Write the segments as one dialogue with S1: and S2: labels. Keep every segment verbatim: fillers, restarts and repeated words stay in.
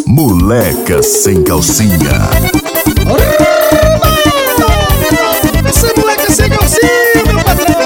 S1: Moleca sem calcinha.
S2: Essa moleca sem calcinha, meu patrão.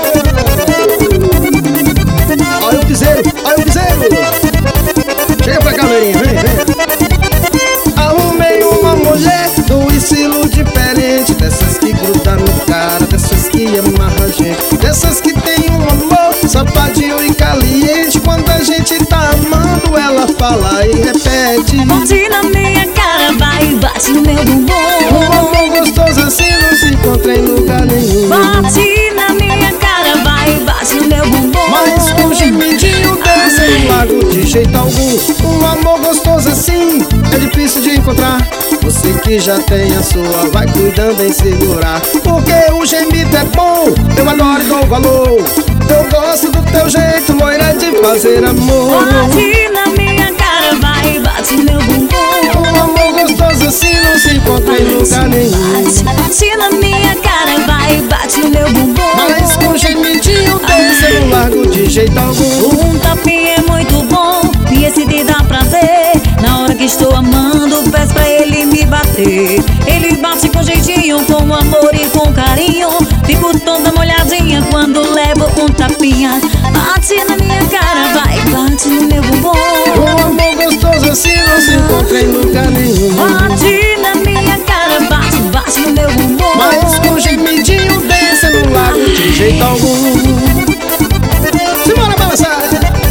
S2: Olha o piseiro, olha o piseiro. Chega pra cá, Meirinha, vem, vem. Arrumei uma mulher do estilo diferente, dessas que grudam no cara, dessas que amarra a gente, dessas que tem um amor safadinho e caliente. Quando a gente tá amando, ela fala e repete:
S3: bate na minha cara, vai e bate no meu bumbum.
S2: Um amor gostoso assim não se encontra em lugar nenhum.
S3: Bate na minha cara, vai e bate no meu bumbum.
S2: Mas com um gemidinho desse eu não largo de jeito algum. Um amor gostoso assim é difícil de encontrar. Você que já tem a sua, vai cuidando em segurar. Porque o gemido é bom, eu adoro e dou valor. Eu gosto do teu jeito, loira, de fazer amor.
S3: Bate na minha cara, vai e bate no meu bumbum.
S2: Um amor gostoso assim não se encontra em lugar nenhum.
S3: Bate, bate na minha cara, vai e bate no meu bumbum.
S2: Mas com um gemidinho desse eu não largo de jeito algum.
S3: Um tapinha é muito bom e esse te dá prazer. Na hora que estou amando, peço pra ele me bater. Ele bate com jeitinho, com amor e com carinho. Fico toda molhadinha quando levo um tapinha. Bate na minha cara, vai, bate no meu bumbum.
S2: Um amor gostoso assim não se encontra em lugar nenhum.
S3: Bate na minha cara, bate, bate no meu bumbum.
S2: Mas com um gemidinho desse eu não largo de jeito algum. Simbora balançar.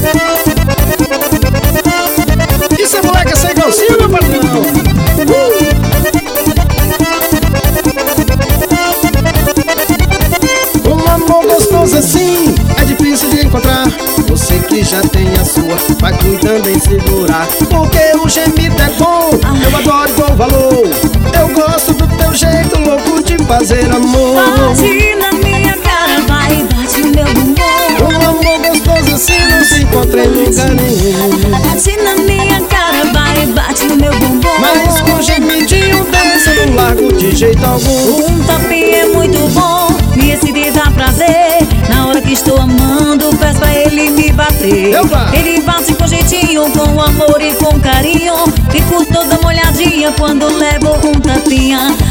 S2: Isso é moleca sem calcinha, meu patrão. uh! Um amor gostoso assim é difícil de encontrar. Você que já tem a sua, vai cuidando em segurar. Porque o gemido é bom, eu adoro e dou valor. Eu gosto do teu jeito louco de fazer amor.
S3: Bate na minha cara, vai, bate no meu bumbum.
S2: Um amor gostoso assim não se encontra em lugar nenhum.
S3: Bate na minha cara, vai, bate no meu bumbum.
S2: Mas com um gemidinho desse eu não largo de jeito algum.
S3: Um tapinha é muito bom e esse te dá prazer. Na hora que estou amando, peço pra ele me bater.
S2: Opa!
S3: Ele bate com jeitinho, com amor e com carinho. Fico toda molhadinha quando levo um tapinha.